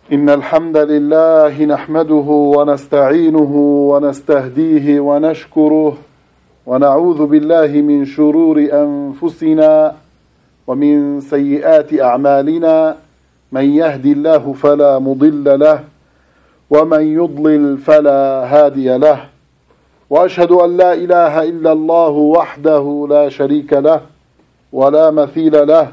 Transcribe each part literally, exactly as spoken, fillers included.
إن الحمد لله نحمده ونستعينه ونستهديه ونشكره ونعوذ بالله من شرور أنفسنا ومن سيئات أعمالنا من يهدي الله فلا مضل له ومن يضلل فلا هادي له وأشهد أن لا إله إلا الله وحده لا شريك له ولا مثيل له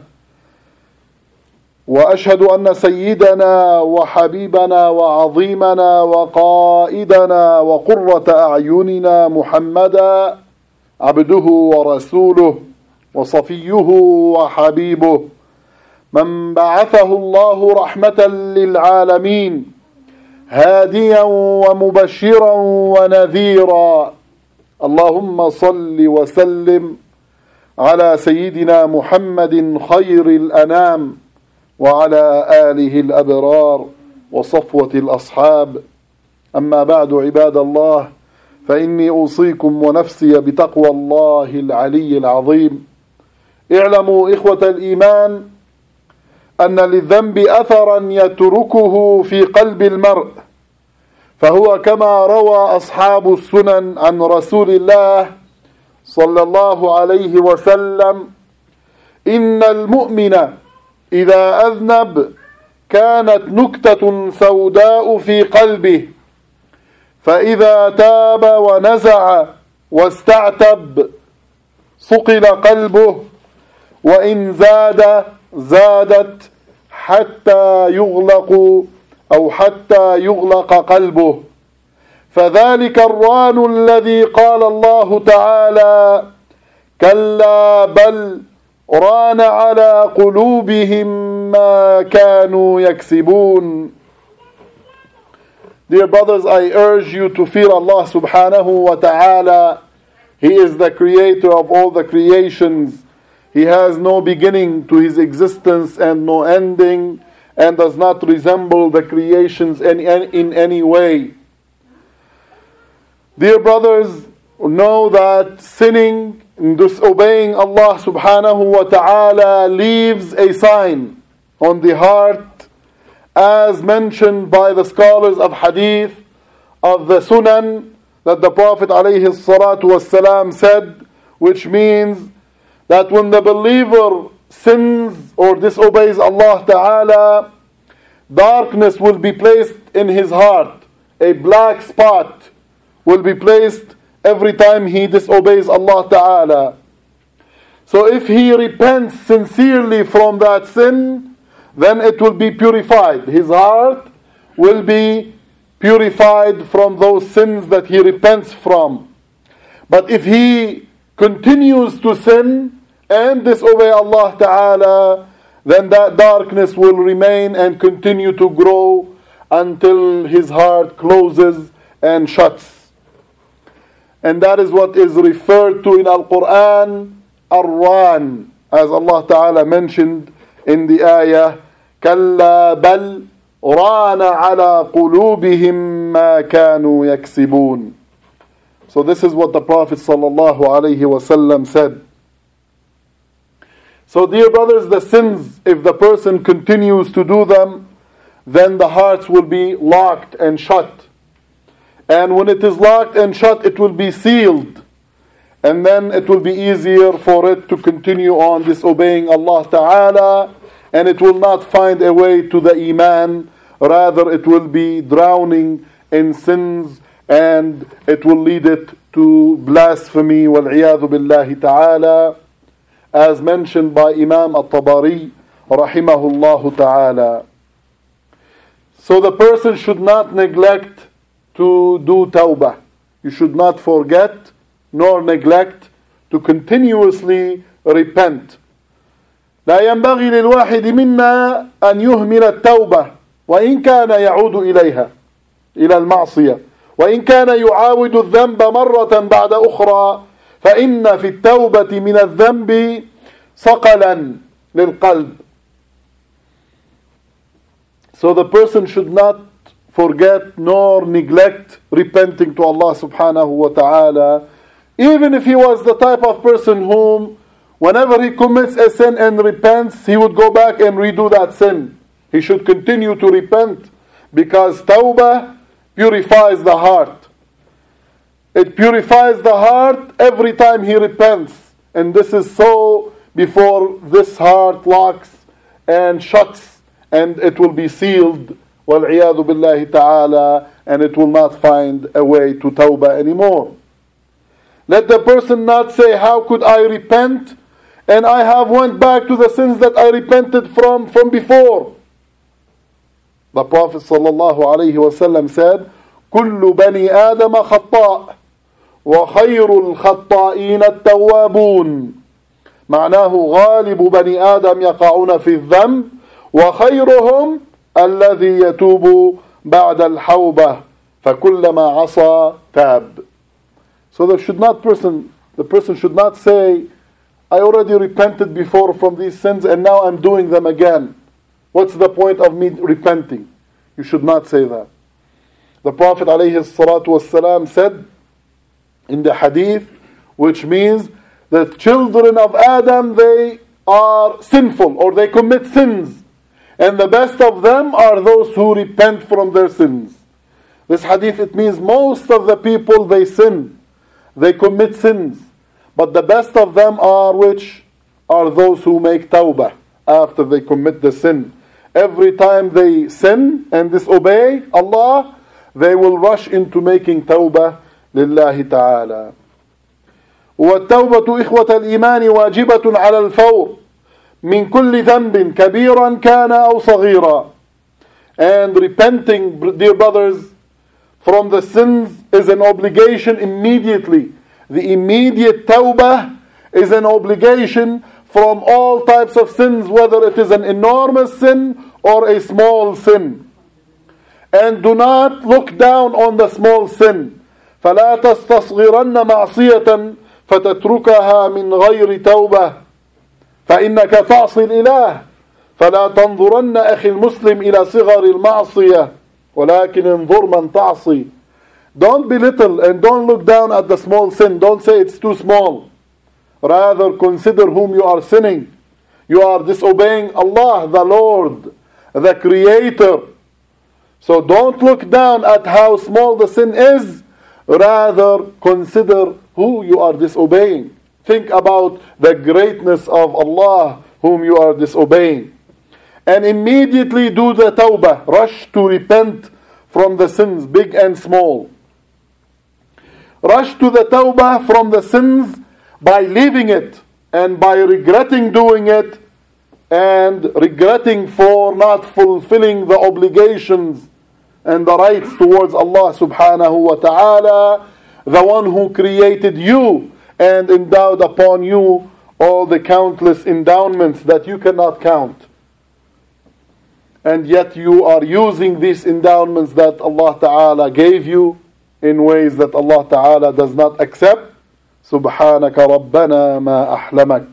وأشهد أن سيدنا وحبيبنا وعظيمنا وقائدنا وقرة أعيننا محمدا عبده ورسوله وصفيه وحبيبه من بعثه الله رحمة للعالمين هاديا ومبشرا ونذيرا. اللهم صل وسلم على سيدنا محمد خير الأنام وعلى آله الأبرار وصفوة الأصحاب. أما بعد عباد الله، فإني أوصيكم ونفسي بتقوى الله العلي العظيم. اعلموا إخوة الإيمان أن للذنب أثرا يتركه في قلب المرء، فهو كما روى أصحاب السنن عن رسول الله صلى الله عليه وسلم: إن المؤمن إذا أذنب كانت نكتة سوداء في قلبه، فإذا تاب ونزع واستعتب صقل قلبه، وإن زاد زادت حتى يغلق أو حتى يغلق قلبه. فذلك الران الذي قال الله تعالى: كلا بل ران على قلوبهم ما كانوا يكسبون. Dear brothers, I urge you to fear Allah subhanahu wa ta'ala. He is the creator of all the creations. He has no beginning to his existence and no ending, and does not resemble the creations in, in any way. Dear brothers, know that sinning and disobeying Allah subhanahu wa ta'ala leaves a sign on the heart, as mentioned by the scholars of hadith of the sunan, that the Prophet alayhi salatu wassalam said, which means that when the believer sins or disobeys Allah ta'ala, darkness will be placed in his heart. A black spot will be placed every time he disobeys Allah ta'ala. So if he repents sincerely from that sin, then it will be purified. His heart will be purified from those sins that he repents from. But if he continues to sin and disobey Allah ta'ala, then that darkness will remain and continue to grow until his heart closes and shuts. And that is what is referred to in Al-Quran, Ar-Ran, as Allah ta'ala mentioned in the ayah, كَلَّا بَلْ رَانَ عَلَى قُلُوبِهِمْ مَا كَانُوا يَكْسِبُونَ. So this is what the Prophet sallallahu alaihi wasallam said. So dear brothers, the sins, if the person continues to do them, then the hearts will be locked and shut. And when it is locked and shut, it will be sealed. And then it will be easier for it to continue on disobeying Allah Ta'ala, and it will not find a way to the Iman. Rather, it will be drowning in sins, and it will lead it to blasphemy, wal-'iyadhu billahi ta'ala, as mentioned by Imam At-Tabari rahimahullah ta'ala. So the person should not neglect to do tawbah. You should not forget nor neglect to continuously repent. لا ينبغي للواحد منا أن يهمل التوبة وإن كان يعود إليها إلى المعصية وإن كان يعاود الذنب مرة بعد أخرى فإن في التوبة من الذنب صقلا للقلب. So the person should not forget nor neglect repenting to Allah subhanahu wa ta'ala, even if he was the type of person whom whenever he commits a sin and repents, he would go back and redo that sin. He should continue to repent Because tawbah purifies the heart. It purifies the heart every time he repents. And this is so before this heart locks and shuts, and it will be sealed, وَالْعِيَاذُ بِاللَّهِ تَعَالَى, and it will not find a way to tawbah anymore. Let the person not say, how could I repent and I have went back to the sins that I repented from from before. The Prophet sallallahu alaihi wasallam said, كل بني آدم خطاء وخير الخطائين التوابون. معناه غالب بني آدم يقعون في الذنب وخيرهم الذي يتوب بعد الحوبة فكلما عصى تاب. So there should not person, the person should not say, I already repented before from these sins and now I'm doing them again. What's the point of me repenting? You should not say that. The Prophet ﷺ said in the hadith, which means the children of Adam, they are sinful or they commit sins. And the best of them are those who repent from their sins. This hadith, it means most of the people, they sin. They commit sins. But the best of them are which? Are those who make tawbah after they commit the sin. Every time they sin and disobey Allah, they will rush into making tawbah lillahi ta'ala. والتوبة إخوة الإيمان واجبة على الفور من كل ذنب كبيرا كان أو صغيرا. And repenting, dear brothers, from the sins is an obligation immediately. The immediate tawbah is an obligation from all types of sins, whether it is an enormous sin or a small sin. And do not look down on the small sin. فلا تستصغرن معصية فتتركها من غير توبة فإنك تعصي الإله فلا تنظرن أخي المسلم إلى صغر المعصية ولكن انظر من تعصي. Don't belittle and don't look down at the small sin. Don't say it's too small. Rather consider whom you are sinning. You are disobeying Allah, the Lord, the Creator. So don't look down at how small the sin is. Rather consider who you are disobeying. Think about the greatness of Allah whom you are disobeying. And immediately do the tawbah. Rush to repent from the sins, big and small. Rush to the tawbah from the sins by leaving it and by regretting doing it and regretting for not fulfilling the obligations and the rights towards Allah subhanahu wa ta'ala, the one who created you and endowed upon you all the countless endowments that you cannot count. And yet you are using these endowments that Allah ta'ala gave you in ways that Allah Ta'ala does not accept. سبحانك ربنا ما أحلمك.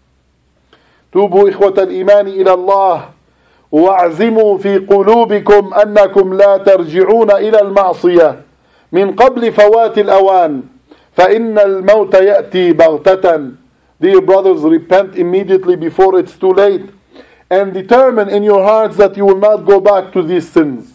توبوا إخوة الإيمان إلى الله واعزموا في قلوبكم أنكم لا ترجعون إلى المعصية من قبل فوات الأوان فإن الموت يأتي بغتة. Dear brothers, repent immediately before it's too late, and determine in your hearts that you will not go back to these sins,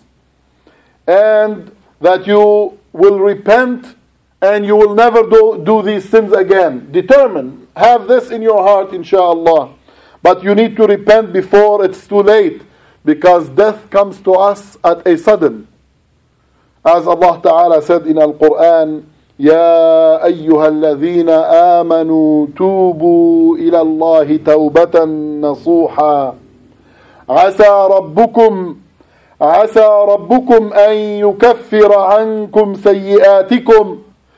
and that you will repent and you will never do, do these sins again. Determine, have this in your heart, inshallah. But you need to repent before it's too late, because death comes to us at a sudden. As Allah Ta'ala said in Al-Quran, يا أيها الذين آمنوا توبوا إلى الله توبة نصوحا عسى ربكم عسى ربكم أن يكفر عنكم سيئاتكم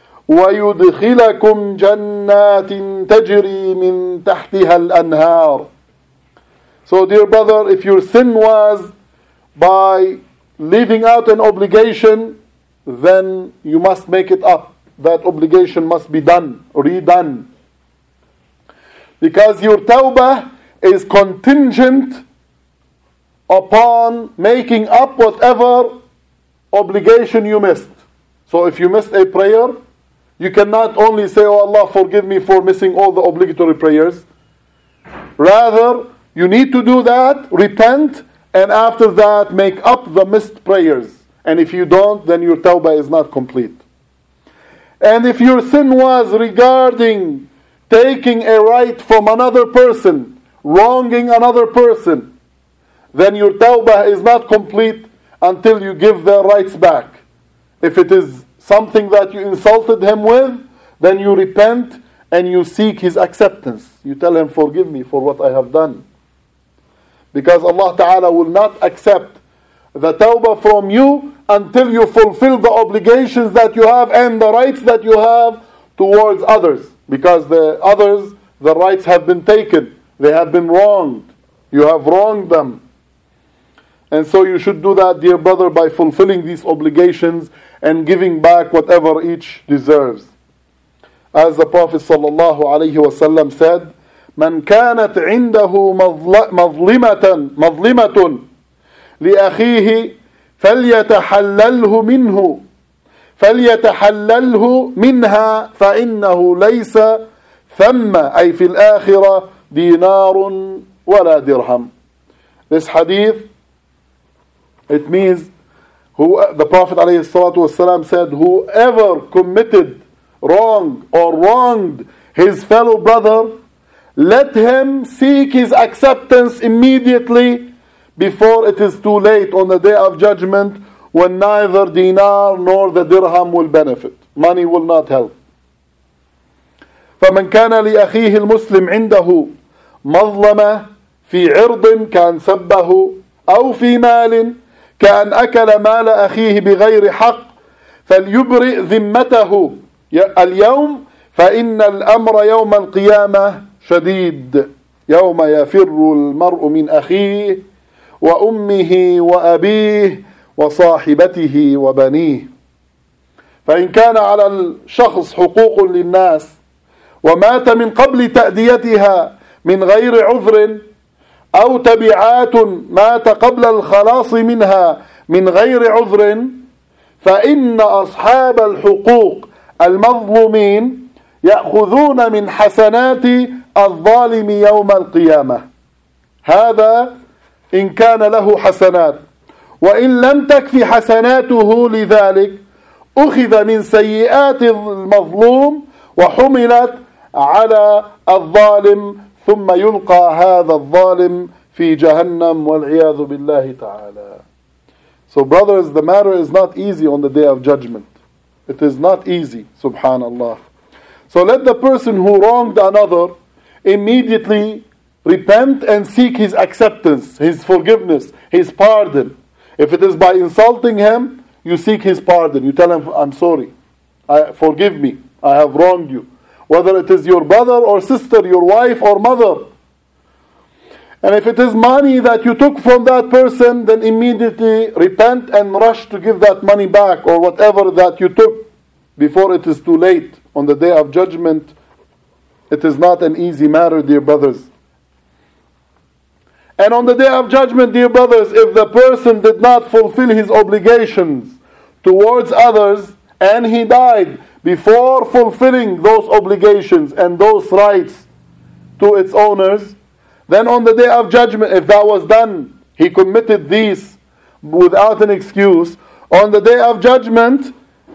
ويدخلكم جنات تجري من تحتها الأنهار. So dear brother, if your sin was by leaving out an obligation, then you must make it up. That obligation must be done, redone. Because your tawbah is contingent upon making up whatever obligation you missed. So if you missed a prayer, you cannot only say, oh Allah, forgive me for missing all the obligatory prayers. Rather, you need to do that, repent, and after that make up the missed prayers. And if you don't, then your tawbah is not complete. And if your sin was regarding taking a right from another person, wronging another person, then your tawbah is not complete until you give their rights back. If it is something that you insulted him with, then you repent and you seek his acceptance. You tell him, forgive me for what I have done. Because Allah Ta'ala will not accept the tawbah from you until you fulfill the obligations that you have and the rights that you have towards others. Because the others, the rights have been taken. They have been wronged. You have wronged them. And so you should do that, dear brother, by fulfilling these obligations and giving back whatever each deserves. As the Prophet sallallahu alaihi wasallam said, "Man kanat indahu mazlimatan mazlimatun liakhihi falyatahallalhu minhu falyatahallalhu minha فإنه ليس ثم أي في الآخرة دينار ولا درهم." This hadith, it means, who, the Prophet ﷺ said, whoever committed wrong or wronged his fellow brother, let him seek his acceptance immediately before it is too late on the day of judgment, when neither dinar nor the dirham will benefit. Money will not help. فمن كان لأخيه المسلم عنده مظلمة في عرض كان سبه أو في مال كأن أكل مال أخيه بغير حق فليبرئ ذمته اليوم فإن الأمر يوم القيامة شديد يوم يفر المرء من أخيه وأمه وأبيه وصاحبته وبنيه. فإن كان على الشخص حقوق للناس ومات من قبل تأديتها من غير عذر أو تبعات مات قبل الخلاص منها من غير عذر فإن أصحاب الحقوق المظلومين يأخذون من حسنات الظالم يوم القيامة. هذا إن كان له حسنات، وإن لم تكف حسناته لذلك أخذ من سيئات المظلوم وحملت على الظالم ثم يلقى هذا الظالم في جهنم والعياذ بالله تعالى. So brothers, the matter is not easy on the day of judgment. It is not easy, subhanallah. So let the person who wronged another immediately repent and seek his acceptance, his forgiveness, his pardon. If it is by insulting him, you seek his pardon. You tell him, I'm sorry. I, forgive me. I have wronged you. Whether it is your brother or sister, your wife or mother. And if it is money that you took from that person, then immediately repent and rush to give that money back, or whatever that you took, before it is too late. On the day of judgment, it is not an easy matter, dear brothers. And on the day of judgment, dear brothers, if the person did not fulfill his obligations towards others, and he died before fulfilling those obligations and those rights to its owners, then on the day of judgment, if that was done, he committed these without an excuse, on the day of judgment,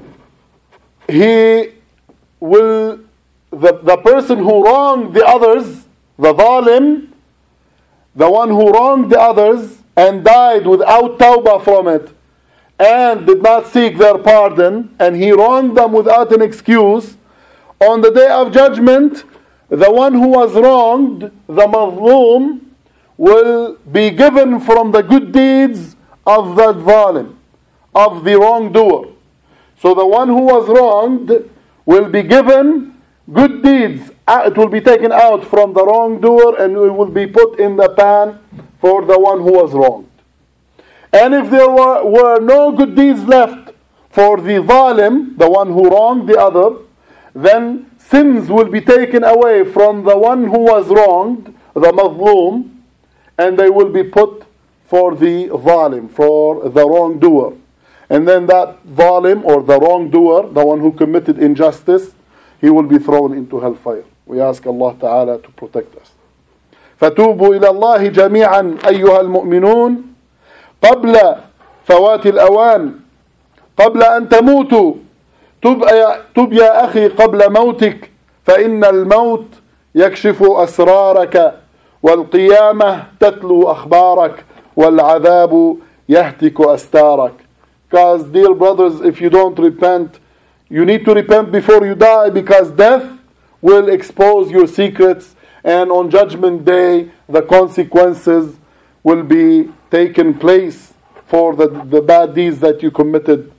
he will, the, the person who wronged the others, the zalim, the one who wronged the others and died without tawbah from it, and did not seek their pardon, and he wronged them without an excuse, on the day of judgment, the one who was wronged, the mazloom, will be given from the good deeds of the zalim, of the wrongdoer. So the one who was wronged will be given good deeds. It will be taken out from the wrongdoer and it will be put in the pan for the one who was wronged. And if there were, were no good deeds left for the zalim, the one who wronged the other, then sins will be taken away from the one who was wronged, the mazloom, and they will be put for the zalim, for the wrongdoer. And then that zalim or the wrongdoer, the one who committed injustice, he will be thrown into hellfire. We ask Allah Ta'ala to protect us. فَتُوبُوا إِلَى اللَّهِ جَمِيعًا أَيُّهَا الْمُؤْمِنُونَ قبل فوات الأوان، قبل أن تموتوا. تب يا, تب يا أخي قبل موتك، فإن الموت يكشف أسرارك، والقيامة تتلو أخبارك، والعذاب يهتك أستارك. Because dear brothers, if you don't repent, you need to repent before you die, because death will expose your secrets, and on Judgment Day the consequences will be taken place for the, the bad deeds that you committed.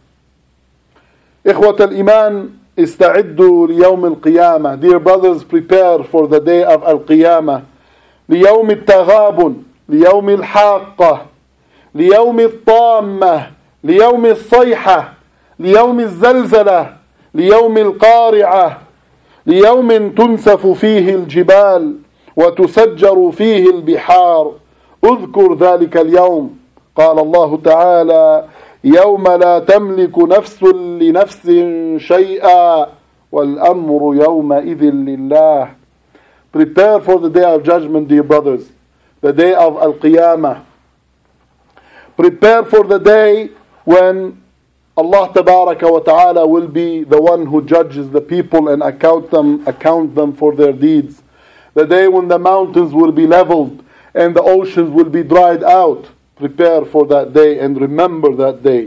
إخوة الإيمان استعدوا ليوم القيامة. Dear brothers, prepare for the day of القيامة. ليوم التغابن، ليوم الحاقة، ليوم الطامة، ليوم الصيحة، ليوم الزلزلة، ليوم القارعة، ليوم تنسف فيه الجبال وتسجر فيه البحار. اذكر ذلك اليوم. قال الله تعالى: يوم لا تملك نفس لنفس شيئا والأمر يومئذ لله. Prepare for the day of judgment, dear brothers, the day of Al-Qiyamah. Prepare for the day when Allah Tabaraka wa Ta'ala will be the one who judges the people and account them, account them for their deeds. The day when the mountains will be leveled and the oceans will be dried out. Prepare for that day and remember that day.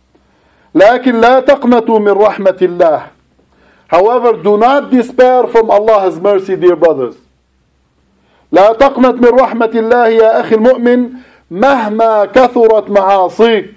لكن لا تقنطوا من رحمة الله. However, do not despair from Allah's mercy, dear brothers. لا تقنط من رحمة الله يا أخي المؤمن مهما كثرت معاصيك.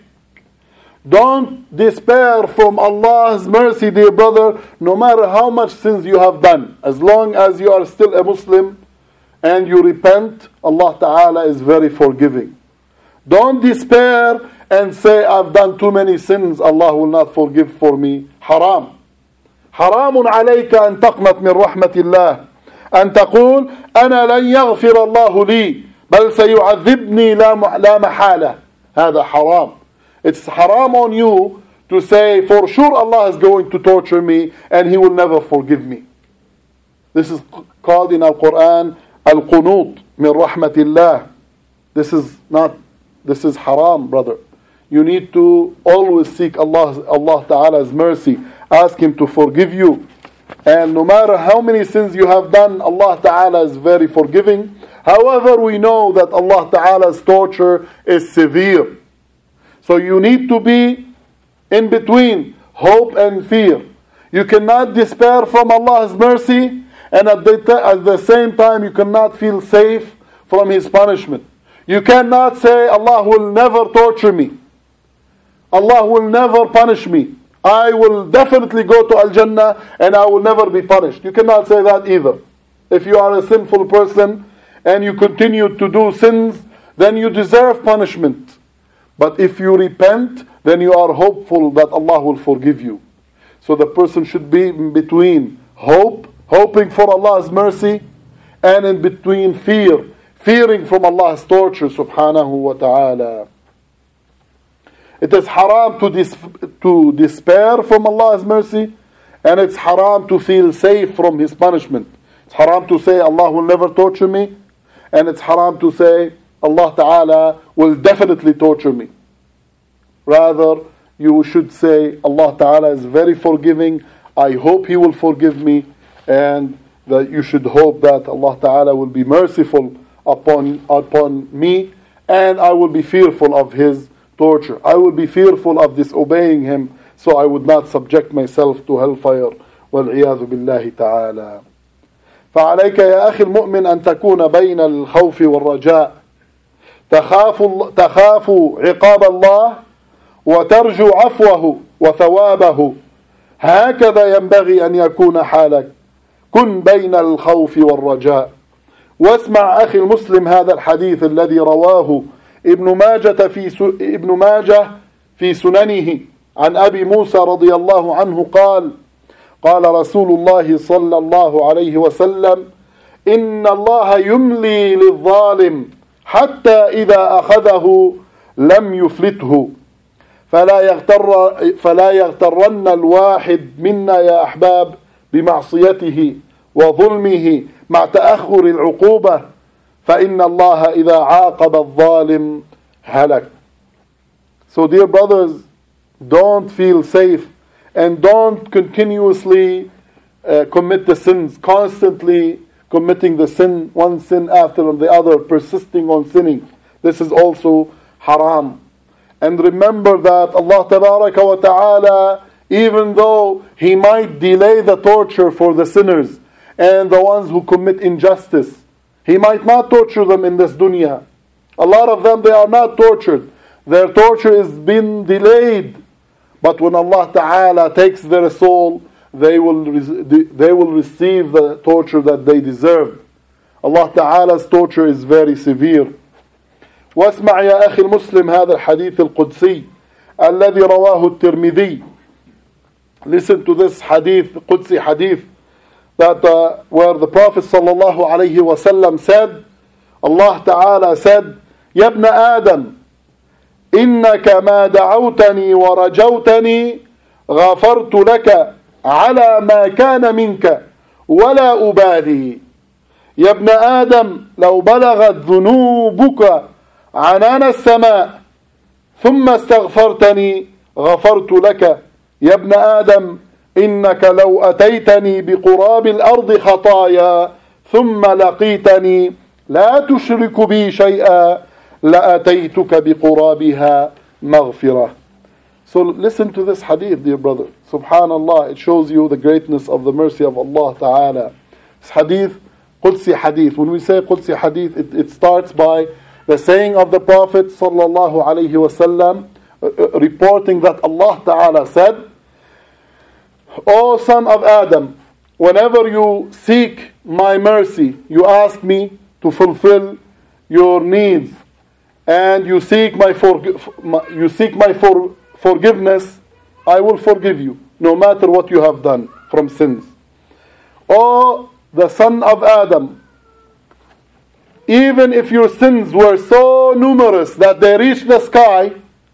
Don't despair from Allah's mercy, dear brother, no matter how much sins you have done. As long as you are still a Muslim and you repent, Allah Ta'ala is very forgiving. Don't despair and say, I've done too many sins, Allah will not forgive for me. Haram. حرام عليك أن تقنط من رحمة الله، أن تقول أنا لن يغفر الله لي بل سيعذبني لا محالة. هذا حرام. It's haram on you to say, for sure Allah is going to torture me and He will never forgive me. This is called in Al-Quran Al-Qunut min rahmatillah. This is not, this is haram, brother. You need to always seek Allah, Allah Ta'ala's mercy. Ask Him to forgive you. And no matter how many sins you have done, Allah Ta'ala is very forgiving. However, we know that Allah Ta'ala's torture is severe. So you need to be in between hope and fear. You cannot despair from Allah's mercy, and at the, t- at the same time you cannot feel safe from His punishment. You cannot say, Allah will never torture me. Allah will never punish me. I will definitely go to Al-Jannah and I will never be punished. You cannot say that either. If you are a sinful person and you continue to do sins, then you deserve punishment. But if you repent, then you are hopeful that Allah will forgive you. So the person should be in between hope, hoping for Allah's mercy, and in between fear, fearing from Allah's torture, subhanahu wa ta'ala. It is haram to, dis- to despair from Allah's mercy, and it's haram to feel safe from His punishment. It's haram to say Allah will never torture me, and it's haram to say Allah Ta'ala will definitely torture me. Rather, you should say Allah Ta'ala is very forgiving. I hope He will forgive me, and that you should hope that Allah Ta'ala will be merciful upon, upon me, and I will be fearful of His torture. I will be fearful of disobeying Him, so I would not subject myself to hellfire. وَالْعِيَاذُ بِاللَّهِ تَعَالَى. فعليك يا أخي المؤمن أن تكون بين الخوف والرجاء. تخاف, تخاف عقاب الله وترجو عفوه وثوابه. هكذا ينبغي أن يكون حالك. كن بين الخوف والرجاء. واسمع أخي المسلم هذا الحديث الذي رواه ابن ماجة في س... ابن ماجة في سننه عن أبي موسى رضي الله عنه قال: قال رسول الله صلى الله عليه وسلم: إن الله يملي للظالم حتى إذا أخذه لم يفلته فلا يغتر فلا يغترن الواحد منا يا أحباب بمعصيته وظلمه مع تأخر العقوبة، فإن الله إذا عاقب الظالم هلك. So dear brothers, don't feel safe and don't continuously uh, commit the sins, constantly committing the sin, one sin after the other, persisting on sinning. This is also haram. And remember that Allah Tabaraka wa Ta'ala, even though He might delay the torture for the sinners and the ones who commit injustice, He might not torture them in this dunya. A lot of them, they are not tortured. Their torture is being delayed. But when Allah Ta'ala takes their soul, they will they will receive the torture that they deserve. Allah Ta'ala's torture is very severe. واسمع يا أخي المسلم هذا الحديث القدسي الذي رواه الترمذي. Listen to this hadith, Qudsi hadith, that uh, where the Prophet sallallahu alayhi wasallam said, Allah Ta'ala said, يا ابن آدم إنك ما دعوتني ورجوتني غفرت لك على ما كان منك ولا أبالي. يا ابن آدم لو بلغت ذنوبك عنان السماء ثم استغفرتني غفرت لك. يا ابن آدم إنك لو أتيتني بقراب الأرض خطايا ثم لقيتني لا تشرك بي شيئا لأتيتك بقرابها مغفرة. So listen to this hadith, dear brother. Subhanallah, it shows you the greatness of the mercy of Allah Ta'ala. This hadith, Qudsi hadith. When we say Qudsi hadith, it, it starts by the saying of the Prophet sallallahu alayhi wasallam, uh, reporting that Allah Ta'ala said, O son of Adam, whenever you seek my mercy, you ask me to fulfill your needs, and you seek my, forg- my you seek my for- forgiveness, I will forgive you, no matter what you have done from sins. O the son of Adam, even if your sins were so numerous that they reached the sky,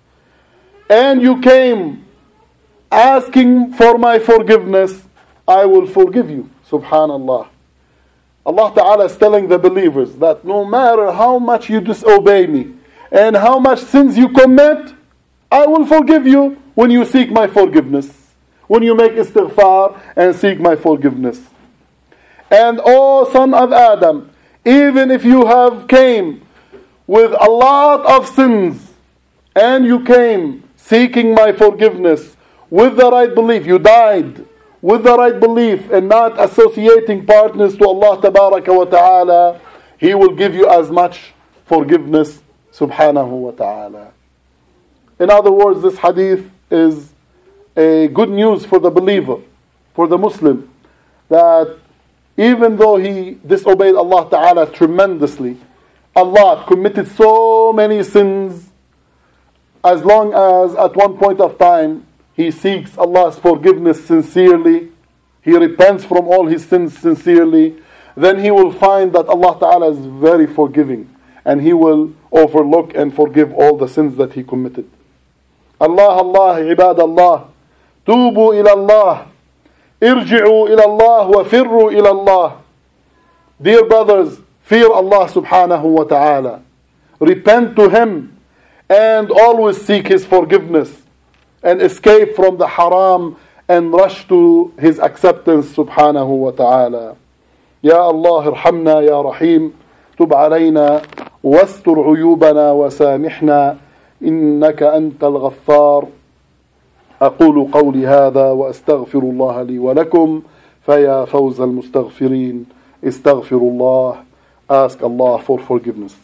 and you came asking for my forgiveness, I will forgive you. Subhanallah. Allah Ta'ala is telling the believers that no matter how much you disobey me and how much sins you commit, I will forgive you when you seek my forgiveness, when you make istighfar and seek my forgiveness. And O son of Adam, even if you have came with a lot of sins and you came seeking my forgiveness with the right belief, you died with the right belief and not associating partners to Allah Tabaraka wa Ta'ala, He will give you as much forgiveness subhanahu wa ta'ala. In other words, this hadith is a good news for the believer, for the Muslim, that even though he disobeyed Allah Ta'ala tremendously, Allah committed so many sins, as long as at one point of time he seeks Allah's forgiveness sincerely, he repents from all his sins sincerely, then he will find that Allah Ta'ala is very forgiving, and He will overlook and forgive all the sins that he committed. Allah, Allah, ibad Allah, tubu ila Allah, irji'u ila Allah wa firru ila Allah. Dear brothers, fear Allah subhanahu wa ta'ala. Repent to Him and always seek His forgiveness and escape from the haram and rush to His acceptance subhanahu wa ta'ala. Ya Allah, irhamna ya Rahim, tub alayna wastur uyubana wa samihna إنك أنت الغفار. أقول قولي هذا وأستغفر الله لي ولكم فيا فوز المستغفرين استغفر الله. Ask Allah for forgiveness.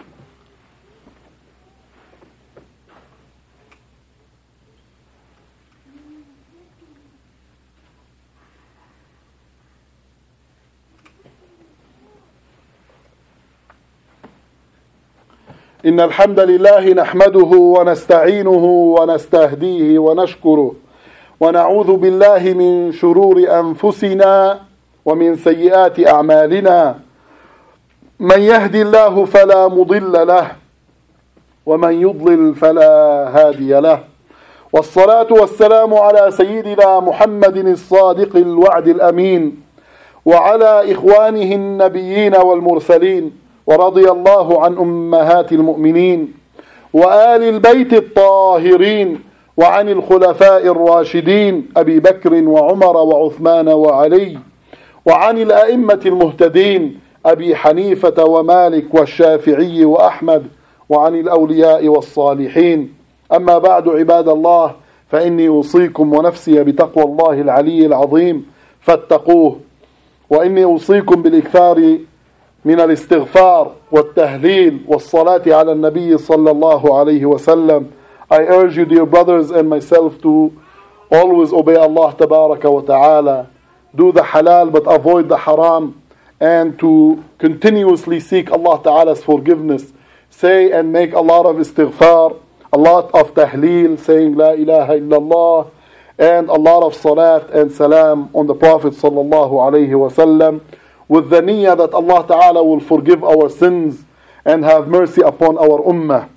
إن الحمد لله نحمده ونستعينه ونستهديه ونشكره ونعوذ بالله من شرور أنفسنا ومن سيئات أعمالنا. من يهدي الله فلا مضل له ومن يضلل فلا هادي له. والصلاة والسلام على سيدنا محمد الصادق الوعد الأمين وعلى إخوانه النبيين والمرسلين. ورضي الله عن أمهات المؤمنين وآل البيت الطاهرين وعن الخلفاء الراشدين أبي بكر وعمر وعثمان وعلي وعن الأئمة المهتدين أبي حنيفة ومالك والشافعي وأحمد وعن الأولياء والصالحين. أما بعد عباد الله، فإني أوصيكم ونفسي بتقوى الله العلي العظيم فاتقوه، وإني أوصيكم بالإكثار من الاستغفار والتهليل والصلاة على النبي صلى الله عليه وسلم. I urge you, dear brothers and myself, to always obey Allah tabaraka wa ta'ala, do the halal but avoid the haram, and to continuously seek Allah ta'ala's forgiveness. Say and make a lot of istighfar, a lot of tahleel, saying la ilaha illallah, and a lot of salat and salam on the Prophet sallallahu alayhi wa sallam, with the niyyah that Allah ta'ala will forgive our sins and have mercy upon our ummah.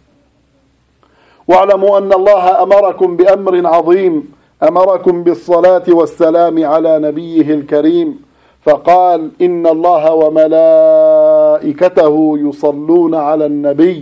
واعلموا أن الله أمركم بأمر عظيم، أمركم بالصلاة والسلام على نبيه الكريم، فقال إن الله وملائكته يصلون على النبي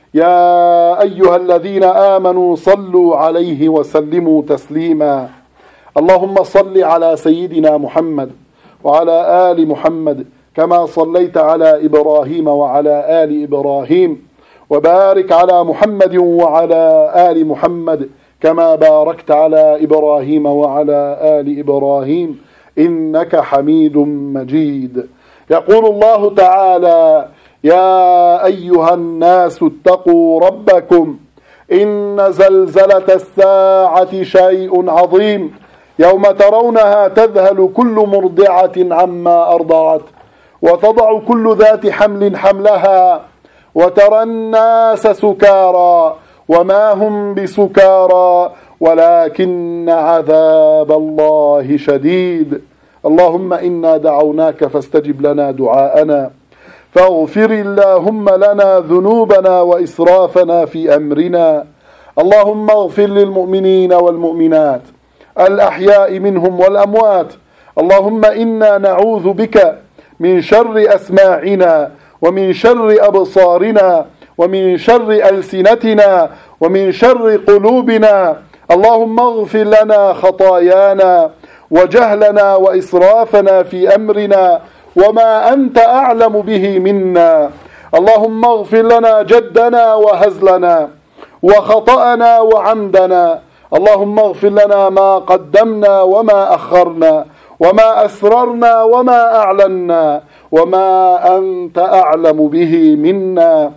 يا أيها الذين آمنوا صلوا عليه وسلموا تسليما. اللهم صل على سيدنا محمد وعلى آل محمد كما صليت على إبراهيم وعلى آل إبراهيم، وبارك على محمد وعلى آل محمد كما باركت على إبراهيم وعلى آل إبراهيم إنك حميد مجيد. يقول الله تعالى يا أيها الناس اتقوا ربكم إن زلزلة الساعة شيء عظيم يوم ترونها تذهل كل مرضعة عما أرضعت وتضع كل ذات حمل حملها وترى الناس سكارى وما هم بسكارى ولكن عذاب الله شديد. اللهم إنا دعوناك فاستجب لنا دعاءنا، فاغفر اللهم لنا ذنوبنا وإسرافنا في أمرنا. اللهم اغفر للمؤمنين والمؤمنات الأحياء منهم والأموات. اللهم إنا نعوذ بك من شر أسماعنا ومن شر أبصارنا ومن شر ألسنتنا ومن شر قلوبنا. اللهم اغفر لنا خطايانا وجهلنا وإسرافنا في أمرنا وما أنت أعلم به منا. اللهم اغفر لنا جدنا وهزلنا وخطأنا وعمدنا. اللهم اغفر لنا ما قدمنا وما أخرنا وما أسررنا وما أعلنا وما أنت أعلم به منا.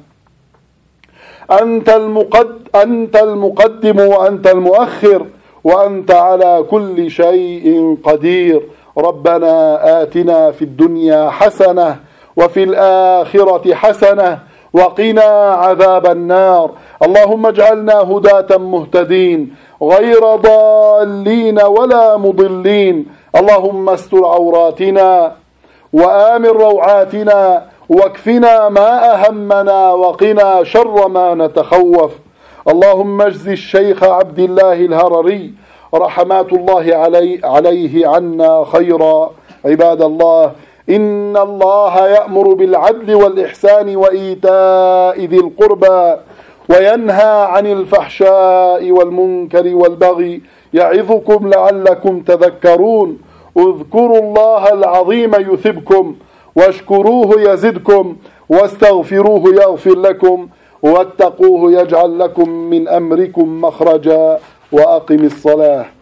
أنت المقد أنت المقدم وأنت المؤخر وأنت على كل شيء قدير. ربنا آتنا في الدنيا حسنة وفي الآخرة حسنة وقنا عذاب النار. اللهم اجعلنا هداة مهتدين غير ضالين ولا مضلين. اللهم استر عوراتنا وآمن روعاتنا واكفنا ما أهمنا وقنا شر ما نتخوف. اللهم اجز الشيخ عبد الله الهرري رحمات الله علي عليه عنا خيرا. عباد الله، إن الله يأمر بالعدل والإحسان وإيتاء ذي القربى وينهى عن الفحشاء والمنكر والبغي يعظكم لعلكم تذكرون. اذكروا الله العظيم يثبكم واشكروه يزدكم واستغفروه يغفر لكم واتقوه يجعل لكم من أمركم مخرجا. وأقم الصلاة.